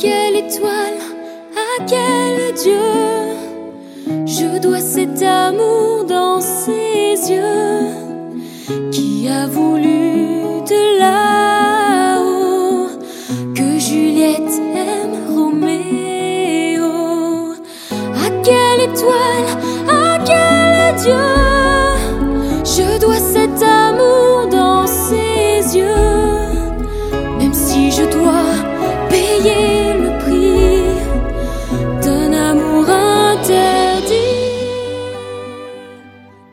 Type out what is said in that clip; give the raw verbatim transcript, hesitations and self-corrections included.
quelle étoile, à quel Dieu je dois cet amour dans ses yeux, qui a voulu de là-haut que Juliette aime Roméo. À quelle étoile, à quel Dieu je dois